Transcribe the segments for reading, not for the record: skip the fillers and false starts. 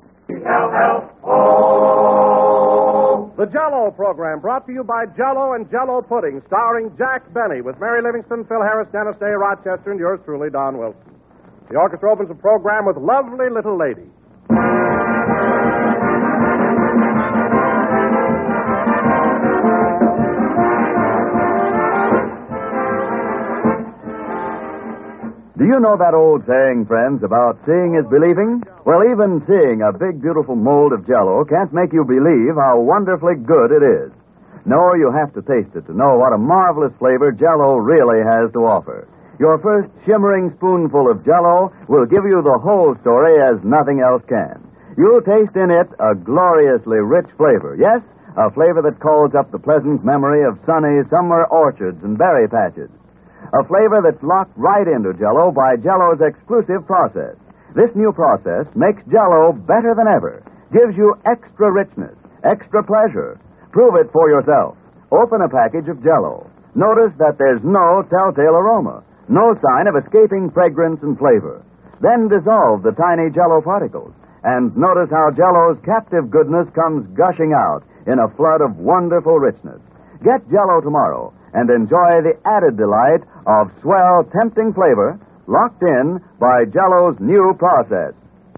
L-L-O. The Jell-O program brought to you by Jell-O and Jell-O Pudding, starring Jack Benny with Mary Livingston, Phil Harris, Dennis Day, Rochester, and yours truly, Don Wilson. The orchestra opens the program with Lovely Little Lady. Do you know that old saying, friends, about seeing is believing? Well, even seeing a big, beautiful mold of Jell-O can't make you believe how wonderfully good it is. No, you have to taste it to know what a marvelous flavor Jell-O really has to offer. Your first shimmering spoonful of Jell-O will give you the whole story as nothing else can. You'll taste in it a gloriously rich flavor. Yes, a flavor that calls up the pleasant memory of sunny summer orchards and berry patches. A flavor that's locked right into Jell-O by Jell-O's exclusive process. This new process makes Jell-O better than ever. Gives you extra richness, extra pleasure. Prove it for yourself. Open a package of Jell-O. Notice that there's no telltale aroma, no sign of escaping fragrance and flavor. Then dissolve the tiny Jell-O particles. And notice how Jell-O's captive goodness comes gushing out in a flood of wonderful richness. Get Jell-O tomorrow and enjoy the added delight of swell, tempting flavor locked in by Jell-O's new process.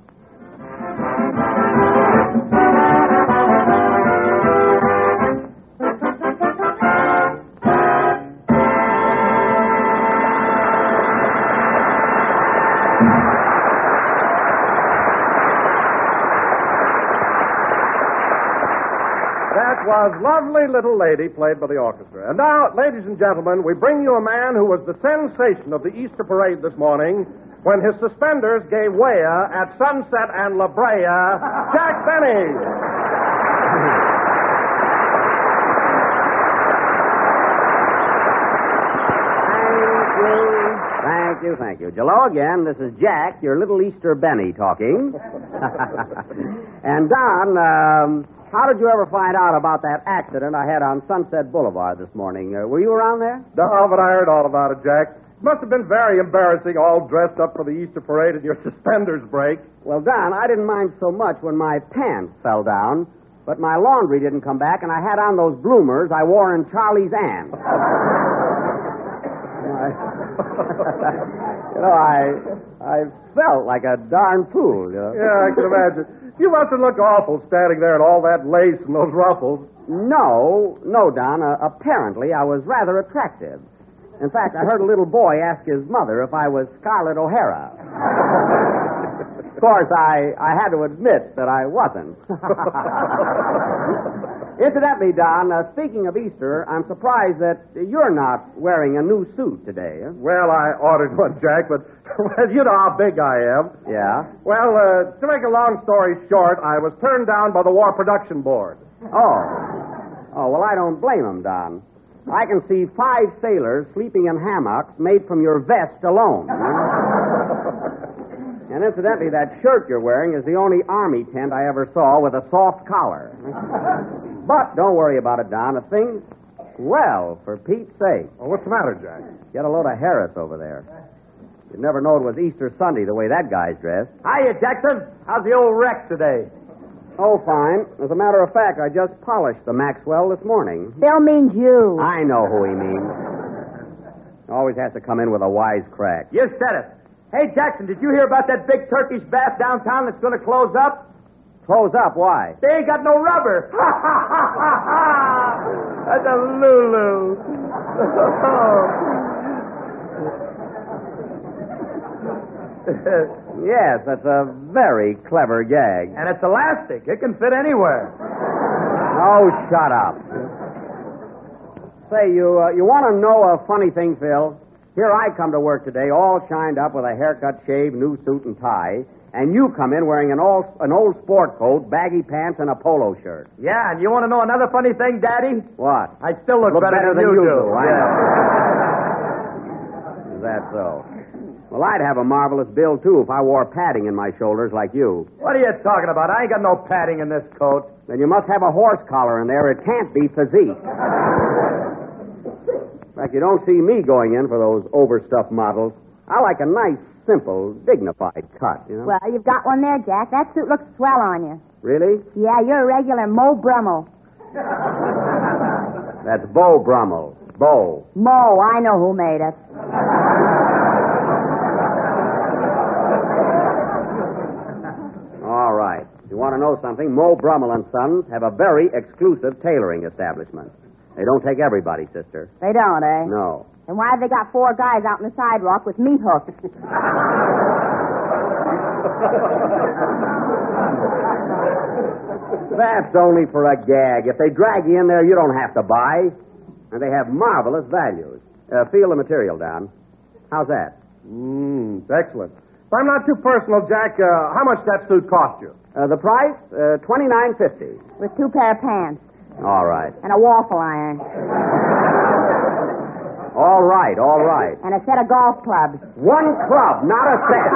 That was Lovely Little Lady, played by the orchestra. And now, ladies and gentlemen, we bring you a man who was the sensation of the Easter parade this morning when his suspenders gave way at Sunset and La Brea, Jack Benny. Thank you. Hello again. This is Jack, your little Easter Benny, talking. And Don, how did you ever find out about that accident I had on Sunset Boulevard this morning? Were you around there? No, but I heard all about it, Jack. It must have been very embarrassing, all dressed up for the Easter parade and your suspenders break. Well, Don, I didn't mind so much when my pants fell down, but my laundry didn't come back, and I had on those bloomers I wore in Charlie's Aunt. I felt like a darn fool, you know. Yeah, I can imagine. You must have looked awful standing there in all that lace and those ruffles. No, Don. Apparently, I was rather attractive. In fact, I heard a little boy ask his mother if I was Scarlett O'Hara. Of course, I had to admit that I wasn't. Incidentally, Don, speaking of Easter, I'm surprised that you're not wearing a new suit today. Huh? Well, I ordered one, Jack, but you know how big I am. Yeah? Well, to make a long story short, I was turned down by the War Production Board. Oh, well, I don't blame him, Don. I can see 5 sailors sleeping in hammocks made from your vest alone. And incidentally, that shirt you're wearing is the only Army tent I ever saw with a soft collar. But don't worry about it, Don. The thing's well, for Pete's sake. Well, what's the matter, Jack? Get a load of Harris over there. You'd never know it was Easter Sunday the way that guy's dressed. Hiya, Jackson. How's the old wreck today? Oh, fine. As a matter of fact, I just polished the Maxwell this morning. Bill means you. I know who he means. Always has to come in with a wise crack. You said it. Hey, Jackson, did you hear about that big Turkish bath downtown that's going to close up? Close up? Why? They ain't got no rubber. That's a Lulu. Yes, that's a very clever gag. And it's elastic. It can fit anywhere. Oh, shut up. Say, you want to know a funny thing, Phil? Here I come to work today, all shined up with a haircut, shave, new suit, and tie, and you come in wearing an old sport coat, baggy pants, and a polo shirt. Yeah, and you want to know another funny thing, Daddy? What? I still look better than you do. I know. Is that so? Well, I'd have a marvelous build, too, if I wore padding in my shoulders like you. What are you talking about? I ain't got no padding in this coat. Then you must have a horse collar in there. It can't be physique. In fact, you don't see me going in for those overstuffed models. I like a nice, simple, dignified cut, you know? Well, you've got one there, Jack. That suit looks swell on you. Really? Yeah, you're a regular Mo Brummel. That's Beau Brummel. Beau. Mo, I know who made it. All right. If you want to know something, Mo Brummel and Sons have a very exclusive tailoring establishment. They don't take everybody, sister. They don't, eh? No. Then why have they got 4 guys out on the sidewalk with meat hooks? That's only for a gag. If they drag you in there, you don't have to buy. And they have marvelous values. Feel the material, Don. How's that? Excellent. If I'm not too personal, Jack, how much that suit cost you? The price? $29.50. With 2 pair of pants. All right. And a waffle iron. All right, all right. And a set of golf clubs. 1 club, not a set.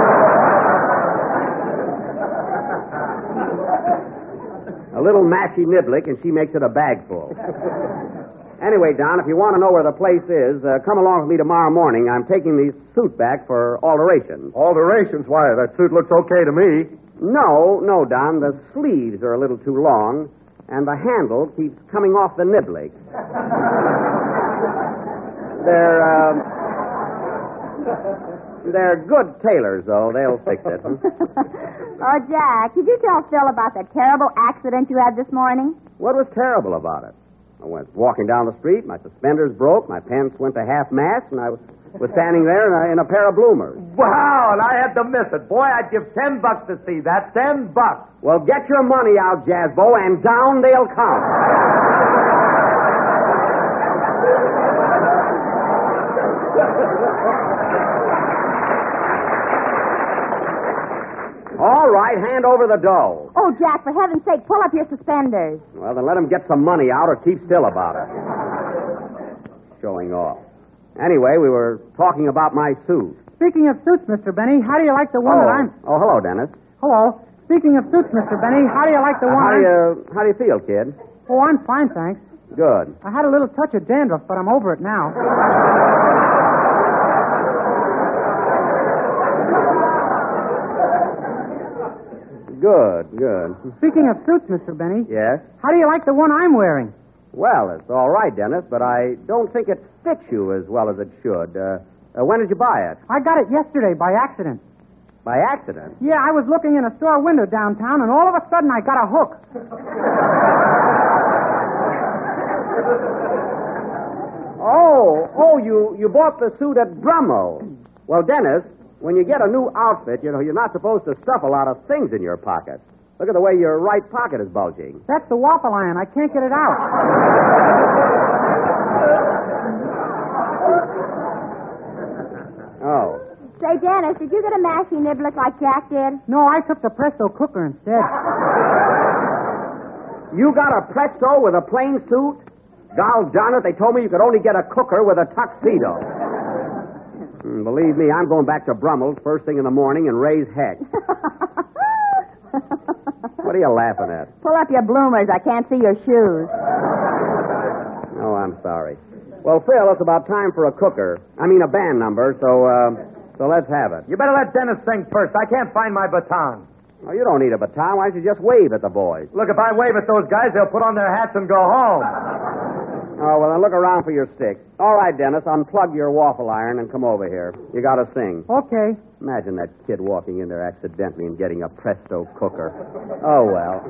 A little mashy niblick, and she makes it a bag full. Anyway, Don, if you want to know where the place is, come along with me tomorrow morning. I'm taking the suit back for alterations. Alterations? Why, that suit looks okay to me. No, Don. The sleeves are a little too long, and the handle keeps coming off the niblick. They're good tailors, though. They'll fix it. Oh, Jack, did you tell Phil about that terrible accident you had this morning? What was terrible about it? I went walking down the street, my suspenders broke, my pants went to half-mast, and I was standing there in a pair of bloomers. Wow, and I had to miss it. Boy, I'd give $10 to see that. $10. Well, get your money out, Jazzbo, and down they'll come. All right, hand over the dough. Oh, Jack, for heaven's sake, pull up your suspenders. Well, then let him get some money out or keep still about it. Showing off. Anyway, we were talking about my suit. Speaking of suits, Mr. Benny, how do you like the one that I'm... Oh, hello, Dennis. Hello. Speaking of suits, Mr. Benny, how do you like the one How do you feel, kid? Oh, I'm fine, thanks. Good. I had a little touch of dandruff, but I'm over it now. Good. Speaking of suits, Mr. Benny, Yes? how do you like the one I'm wearing? Well, it's all right, Dennis, but I don't think it fits you as well as it should. When did you buy it? I got it yesterday by accident. By accident? Yeah, I was looking in a store window downtown, and all of a sudden I got a hook. Oh, you bought the suit at Brummel. Well, Dennis, when you get a new outfit, you know, you're not supposed to stuff a lot of things in your pockets. Look at the way your right pocket is bulging. That's the waffle iron. I can't get it out. Oh. Say, Dennis, did you get a mashy niblick like Jack did? No, I took the Presto cooker instead. You got a Presto with a plain suit? Gol darn it, they told me you could only get a cooker with a tuxedo. Believe me, I'm going back to Brummel's first thing in the morning and raise heck. What are you laughing at? Pull up your bloomers. I can't see your shoes. Oh, I'm sorry. Well, Phil, it's about time for a band number, so let's have it. You better let Dennis sing first. I can't find my baton. Oh, you don't need a baton. Why don't you just wave at the boys? Look, if I wave at those guys, they'll put on their hats and go home. Oh, well, then look around for your stick. All right, Dennis, unplug your waffle iron and come over here. You got to sing. Okay. Imagine that kid walking in there accidentally and getting a Presto cooker. Oh, well.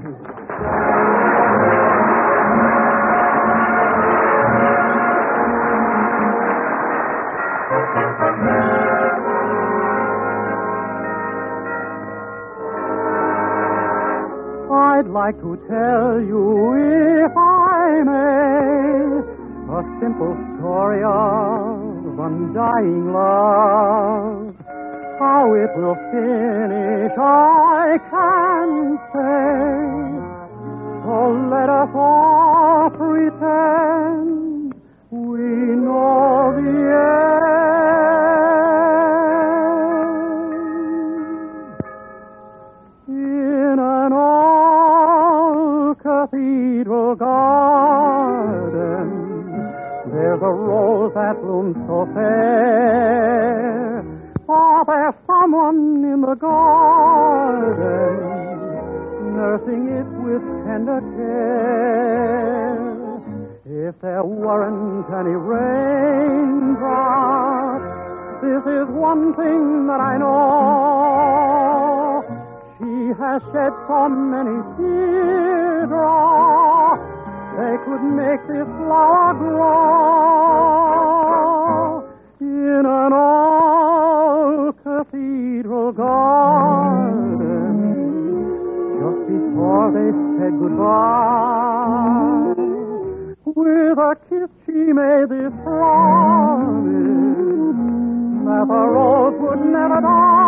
I'd like to tell you, if I may, a simple story of undying love. How it will finish, I can't say. So let us all pretend we know the end. In an old cathedral garden, there's a rose that blooms so fair. For there someone in the garden, nursing it with tender care. If there weren't any raindrops, this is one thing that I know. She has shed so many teardrops, they could make this flower grow. In an old cathedral garden, just before they said goodbye, with a kiss she made this promise that the rose would never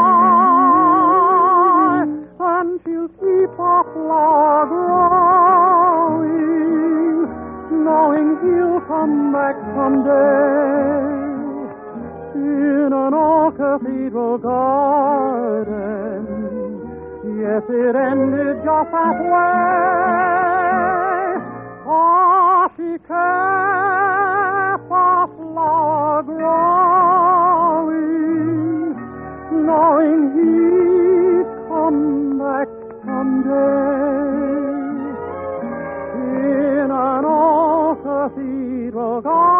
die, and she'll keep her flower growing, knowing he'll come back someday. In an old cathedral garden, yes, it ended just halfway. Oh, she kept a flower growing, knowing he'd come back someday. In an old cathedral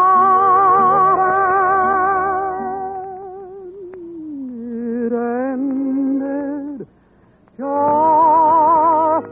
garden, it ended just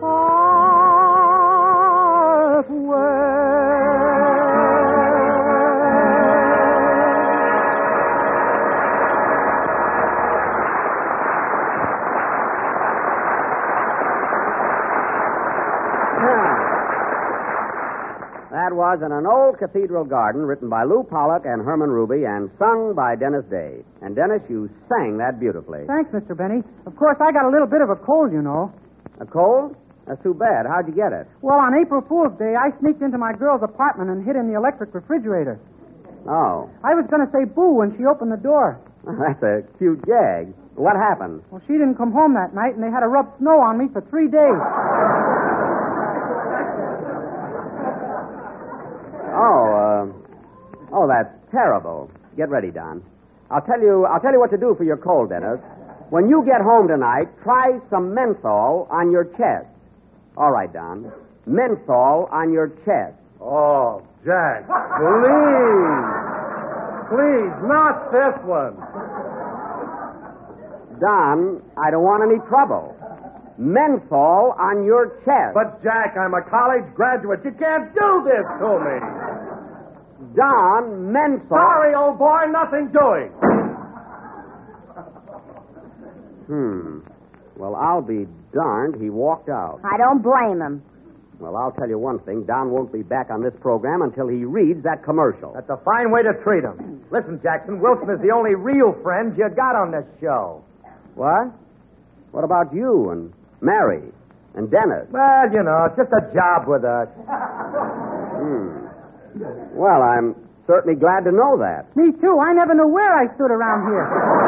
That was In an Old Cathedral Garden, written by Lou Pollock and Herman Ruby and sung by Dennis Day. And, Dennis, you sang that beautifully. Thanks, Mr. Benny. Of course, I got a little bit of a cold, you know. A cold? That's too bad. How'd you get it? Well, on April Fool's Day, I sneaked into my girl's apartment and hid in the electric refrigerator. Oh. I was going to say boo when she opened the door. That's a cute gag. What happened? Well, she didn't come home that night, and they had to rub snow on me for 3 days. Oh, that's terrible. Get ready, Don. I'll tell you what to do for your cold, Dennis. When you get home tonight, try some menthol on your chest. All right, Don. Menthol on your chest. Oh, Jack, please. Please, not this one. Don, I don't want any trouble. Menthol on your chest. But, Jack, I'm a college graduate. You can't do this to me. Don, menthol. Sorry, old boy, nothing doing. Well, I'll be darned. He walked out. I don't blame him. Well, I'll tell you one thing. Don won't be back on this program until he reads that commercial. That's a fine way to treat him. Listen, Jackson, Wilson is the only real friend you got on this show. What? What about you and Mary and Dennis? Well, you know, it's just a job with us. Well, I'm certainly glad to know that. Me too. I never knew where I stood around here.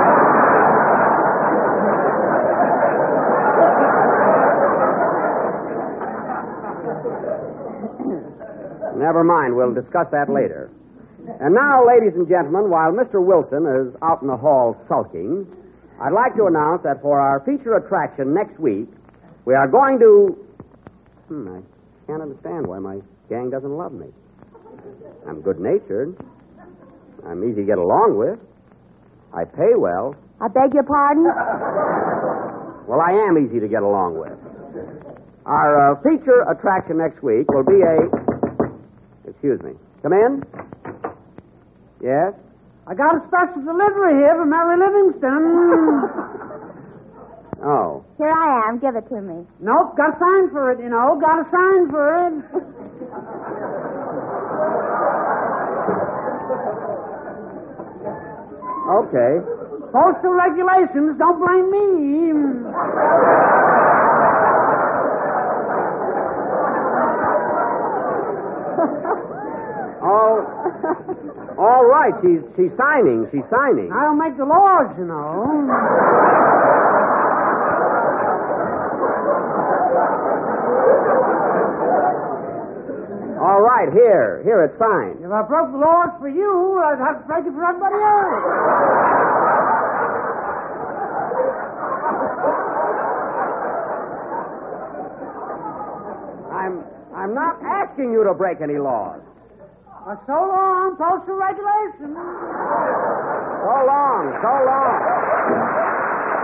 Never mind. We'll discuss that later. And now, ladies and gentlemen, while Mr. Wilson is out in the hall sulking, I'd like to announce that for our feature attraction next week, we are going to... I can't understand why my gang doesn't love me. I'm good-natured. I'm easy to get along with. I pay well. I beg your pardon? Well, I am easy to get along with. Our feature attraction next week will be a... Excuse me. Come in. Yes? I got a special delivery here from Mary Livingston. Oh. Here I am. Give it to me. Nope, got to sign for it, you know. Got to sign for it. Okay. Postal regulations, don't blame me. All right. She's signing. She's signing. I don't make the laws, you know. All right. Here, it's signed. If I broke the laws for you, I'd have to break it for everybody else. I'm not asking you to break any laws. So long, postal regulations. So long, so long.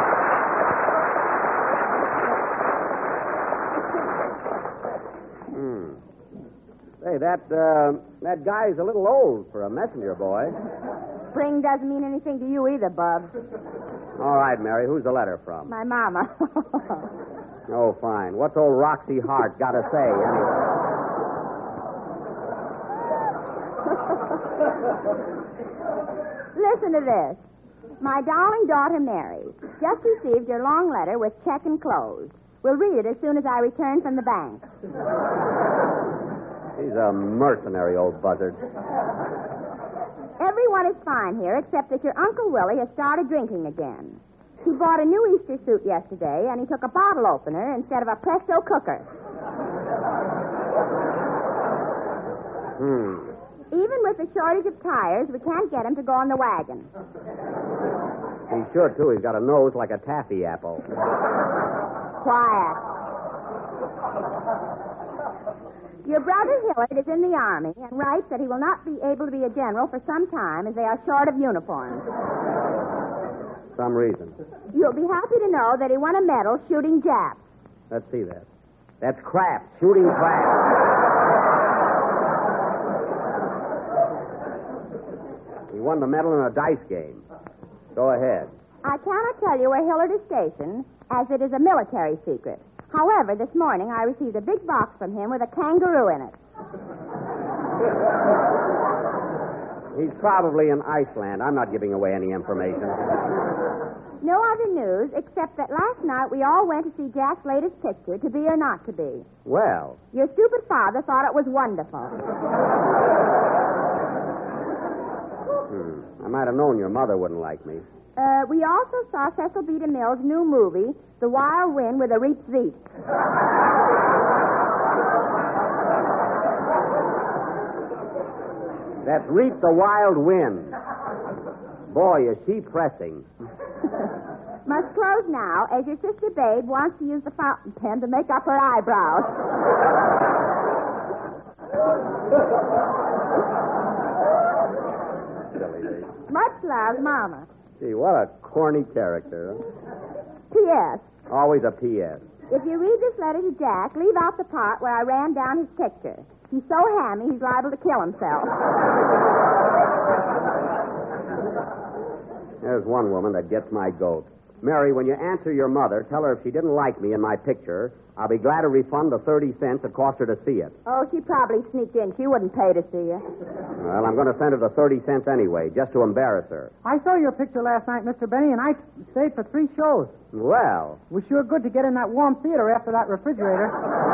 Hey, that guy's a little old for a messenger boy. Spring doesn't mean anything to you either, Bub. All right, Mary, who's the letter from? My mama. Oh, fine. What's old Roxy Hart got to say, anyway? Listen to this. My darling daughter, Mary, just received your long letter with check enclosed. We'll read it as soon as I return from the bank. He's a mercenary old buzzard. Everyone is fine here, except that your Uncle Willie has started drinking again. He bought a new Easter suit yesterday, and he took a bottle opener instead of a presto cooker. Even with the shortage of tires, we can't get him to go on the wagon. He should, too. He's got a nose like a taffy apple. Quiet. Your brother Hillard is in the Army and writes that he will not be able to be a general for some time as they are short of uniforms. Some reason. You'll be happy to know that he won a medal shooting Japs. Let's see that. That's craps, shooting craps. He won the medal in a dice game. Go ahead. I cannot tell you where Hillard is stationed, as it is a military secret. However, this morning I received a big box from him with a kangaroo in it. He's probably in Iceland. I'm not giving away any information. No other news, except that last night we all went to see Jack's latest picture, To Be or Not to Be. Well. Your stupid father thought it was wonderful. I might have known your mother wouldn't like me. We also saw Cecil B. DeMille's new movie, The Wild Wind with a Reap Zeep. That's Reap the Wild Wind. Boy, is she pressing. Must close now, as your sister Babe wants to use the fountain pen to make up her eyebrows. Silly lady. Much love, Mama. Gee, what a corny character. P.S. Always a P.S. If you read this letter to Jack, leave out the part where I ran down his picture. He's so hammy, he's liable to kill himself. There's one woman that gets my goat. Mary, when you answer your mother, tell her if she didn't like me in my picture, I'll be glad to refund the 30 cents it cost her to see it. Oh, she probably sneaked in. She wouldn't pay to see you. Well, I'm going to send her the 30 cents anyway, just to embarrass her. I saw your picture last night, Mr. Benny, and I stayed for 3 shows. Well. It was sure good to get in that warm theater after that refrigerator.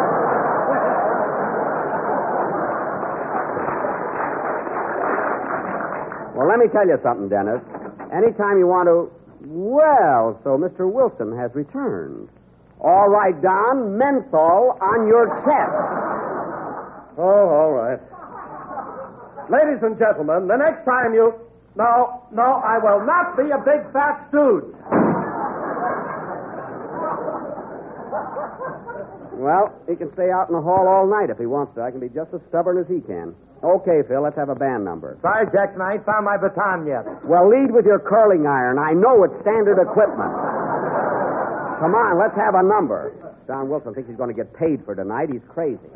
Well, let me tell you something, Dennis. Anytime you want to... Well, so Mr. Wilson has returned. All right, Don, menthol on your chest. Oh, all right. Ladies and gentlemen, the next time you... No, I will not be a big fat stooge. Well, he can stay out in the hall all night if he wants to. I can be just as stubborn as he can. Okay, Phil, let's have a band number. Sorry, Jackson, I ain't found my baton yet. Well, lead with your curling iron. I know it's standard equipment. Come on, let's have a number. Don Wilson thinks he's going to get paid for tonight. He's crazy.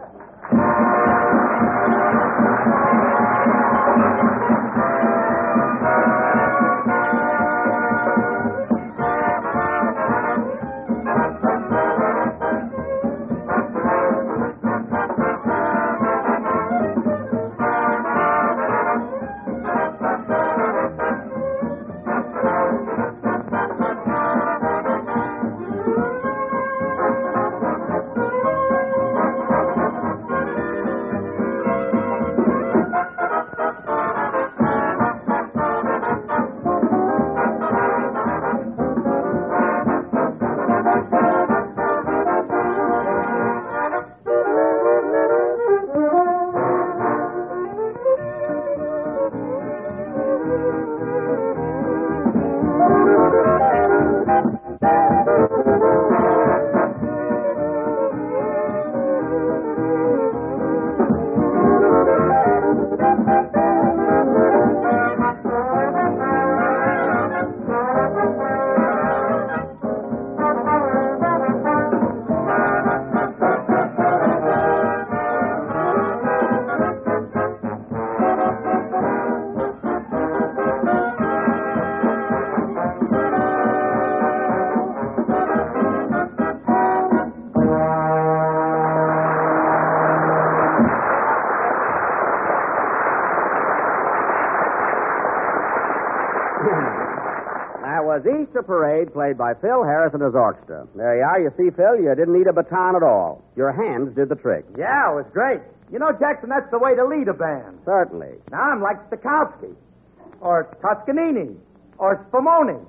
was Easter Parade, played by Phil Harris and his orchestra. There you are. You see, Phil, you didn't need a baton at all. Your hands did the trick. Yeah, it was great. You know, Jackson, that's the way to lead a band. Certainly. Now, I'm like Stokowski, or Toscanini, or Spumoni.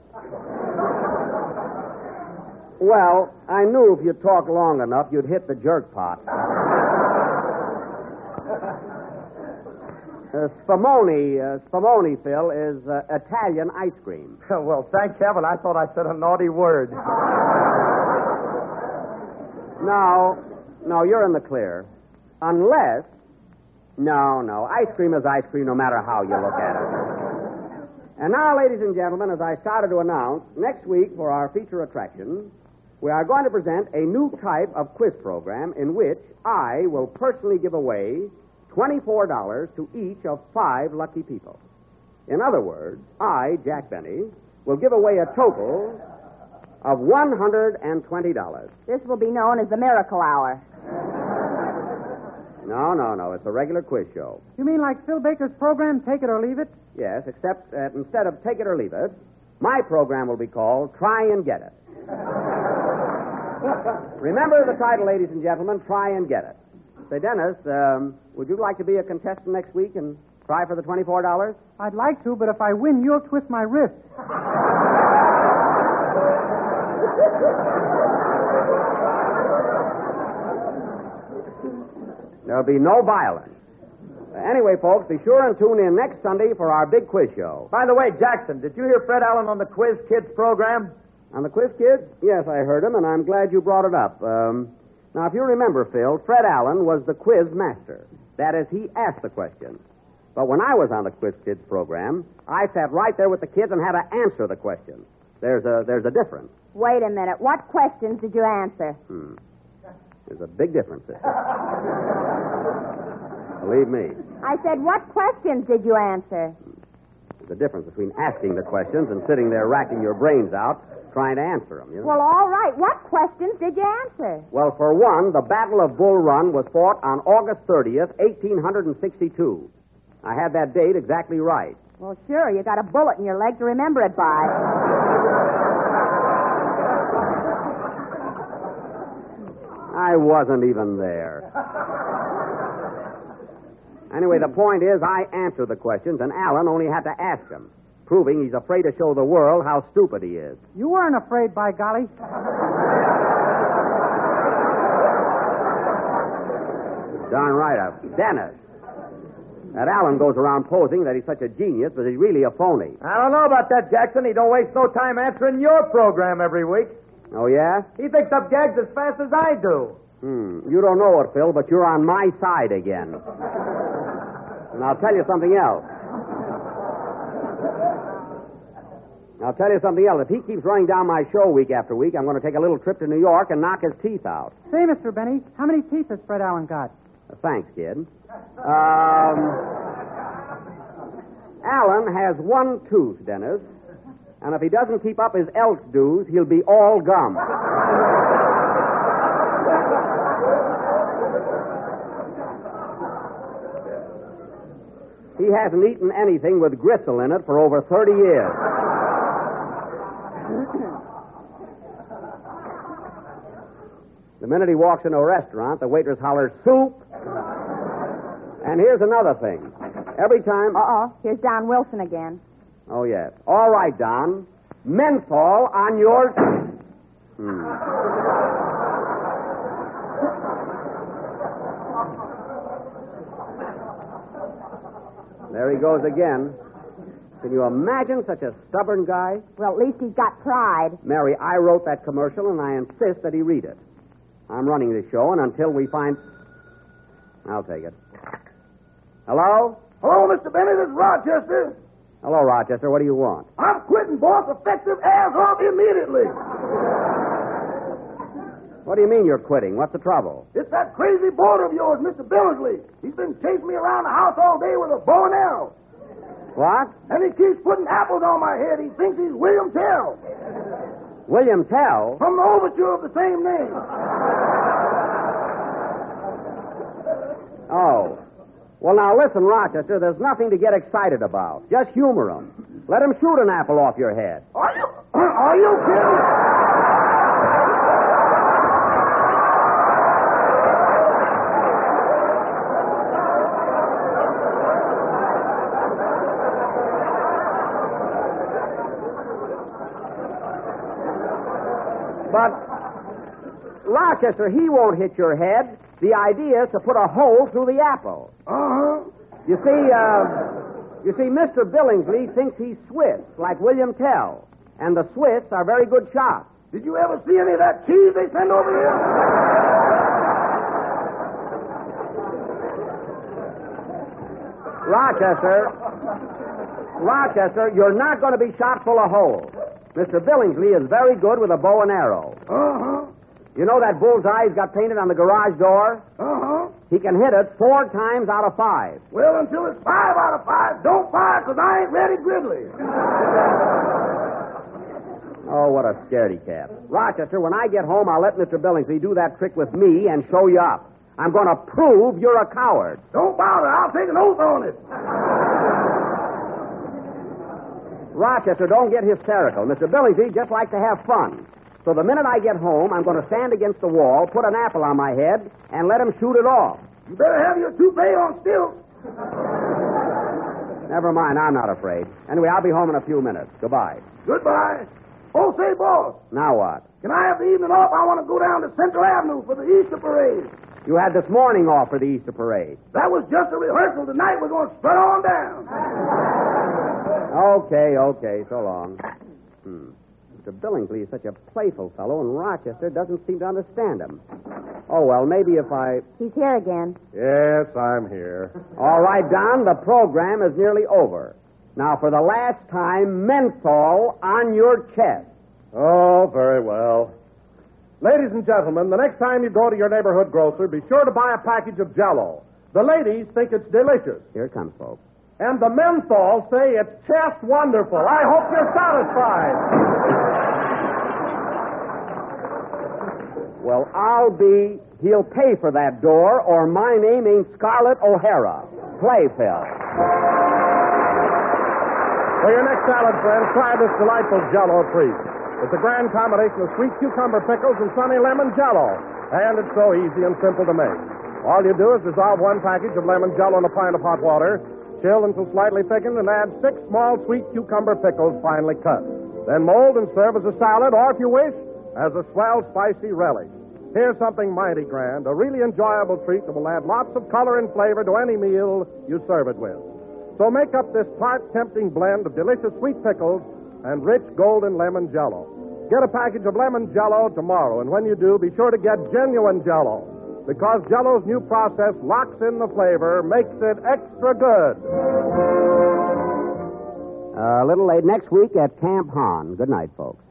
Well, I knew if you'd talk long enough, you'd hit the jerk pot. Spumoni, Phil, is Italian ice cream. Well, thank heaven. I thought I said a naughty word. No, you're in the clear. Unless... No, ice cream is ice cream no matter how you look at it. And now, ladies and gentlemen, as I started to announce, next week for our feature attraction, we are going to present a new type of quiz program in which I will personally give away $24 to each of 5 lucky people. In other words, I, Jack Benny, will give away a total of $120. This will be known as the Miracle Hour. No. It's a regular quiz show. You mean like Phil Baker's program, Take It or Leave It? Yes, except that instead of Take It or Leave It, my program will be called Try and Get It. Remember the title, ladies and gentlemen, Try and Get It. Say, Dennis, would you like to be a contestant next week and try for the $24? I'd like to, but if I win, you'll twist my wrist. There'll be no violence. Anyway, folks, be sure and tune in next Sunday for our big quiz show. By the way, Jackson, did you hear Fred Allen on the Quiz Kids program? On the Quiz Kids? Yes, I heard him, and I'm glad you brought it up. Now, if you remember, Phil, Fred Allen was the quiz master. That is, he asked the questions. But when I was on the Quiz Kids program, I sat right there with the kids and had to answer the questions. There's a difference. Wait a minute. What questions did you answer? There's a big difference there. Believe me. I said, what questions did you answer? There's a difference between asking the questions and sitting there racking your brains out trying to answer them. You know? Well, all right. What questions did you answer? Well, for one, the Battle of Bull Run was fought on August 30th, 1862. I had that date exactly right. Well, sure. You got a bullet in your leg to remember it by. I wasn't even there. Anyway, the point is I answered the questions, and Alan only had to ask them, proving he's afraid to show the world how stupid he is. You weren't afraid, by golly. Darn right, Dennis. That Alan goes around posing that he's such a genius, but he's really a phony. I don't know about that, Jackson. He don't waste no time answering your program every week. Oh, yeah? He picks up gags as fast as I do. You don't know it, Phil, but you're on my side again. And I'll tell you something else. If he keeps running down my show week after week, I'm going to take a little trip to New York and knock his teeth out. Say, Mr. Benny, how many teeth has Fred Allen got? Thanks, kid. Alan has one tooth, Dennis. And if he doesn't keep up his Elks dues, he'll be all gum. He hasn't eaten anything with gristle in it for over 30 years. The minute he walks into a restaurant, the waitress hollers, soup. And here's another thing. Every time... Here's Don Wilson again. Oh, yes. All right, Don. Menthol on your... There he goes again. Can you imagine such a stubborn guy? Well, at least he's got pride. Mary, I wrote that commercial, and I insist that he read it. I'm running this show, and until we find... I'll take it. Hello? Hello, Mr. Benny. This is Rochester. Hello, Rochester. What do you want? I'm quitting, boss. Effective as of immediately. What do you mean you're quitting? What's the trouble? It's that crazy boarder of yours, Mr. Billingsley. He's been chasing me around the house all day with a bow and arrow. What? And he keeps putting apples on my head. He thinks he's William Tell. William Tell? From the overture of the same name. Oh. Well, now, listen, Rochester, there's nothing to get excited about. Just humor him. Let him shoot an apple off your head. Are you... you kidding? But, Rochester, he won't hit your head. The idea is to put a hole through the apple. Uh-huh. You see, Mr. Billingsley thinks he's Swiss, like William Tell. And the Swiss are very good shots. Did you ever see any of that cheese they send over here? Rochester, you're not going to be shot full of holes. Mr. Billingsley is very good with a bow and arrow. Uh-huh. You know that bullseye he's got painted on the garage door? Uh-huh. He can hit it 4 times out of 5. Well, until it's 5 out of 5, don't fire, because I ain't ready grizzly. Oh, what a scaredy cat. Rochester, when I get home, I'll let Mr. Billingsley do that trick with me and show you up. I'm going to prove you're a coward. Don't bother. I'll take an oath on it. Rochester, don't get hysterical. Mr. Billingsley just likes to have fun. So the minute I get home, I'm going to stand against the wall, put an apple on my head, and let him shoot it off. You better have your toupee on stilts. Never mind, I'm not afraid. Anyway, I'll be home in a few minutes. Goodbye. Goodbye. Oh, say, boss, Now what? can I have the evening off? I want to go down to Central Avenue for the Easter parade. You had this morning off for the Easter parade. That was just a rehearsal. Tonight we're going to strut on down. Okay, so long. Mr. Billingsley is such a playful fellow, and Rochester doesn't seem to understand him. Oh, well, maybe if I... He's here again. Yes, I'm here. All right, Don, the program is nearly over. Now, for the last time, menthol on your chest. Oh, very well. Ladies and gentlemen, the next time you go to your neighborhood grocer, be sure to buy a package of Jell-O. The ladies think it's delicious. Here it comes, folks. And the menthol say it's just wonderful. I hope you're satisfied. Well, he'll pay for that door, or my name ain't Scarlett O'Hara. Play, Phil. For your next salad, friends, try this delightful Jell-O treat. It's a grand combination of sweet cucumber pickles and sunny lemon Jell-O. And it's so easy and simple to make. All you do is dissolve 1 package of lemon Jell-O in a pint of hot water, chill until slightly thickened, and add 6 small sweet cucumber pickles finely cut. Then mold and serve as a salad, or if you wish, as a swell spicy relish. Here's something mighty grand, a really enjoyable treat that will add lots of color and flavor to any meal you serve it with. So make up this tart, tempting blend of delicious sweet pickles and rich golden lemon Jell-O. Get a package of lemon Jell-O tomorrow, and when you do, be sure to get genuine Jell-O, because Jell-O's new process locks in the flavor, makes it extra good. A little late next week at Camp Han. Good night, folks.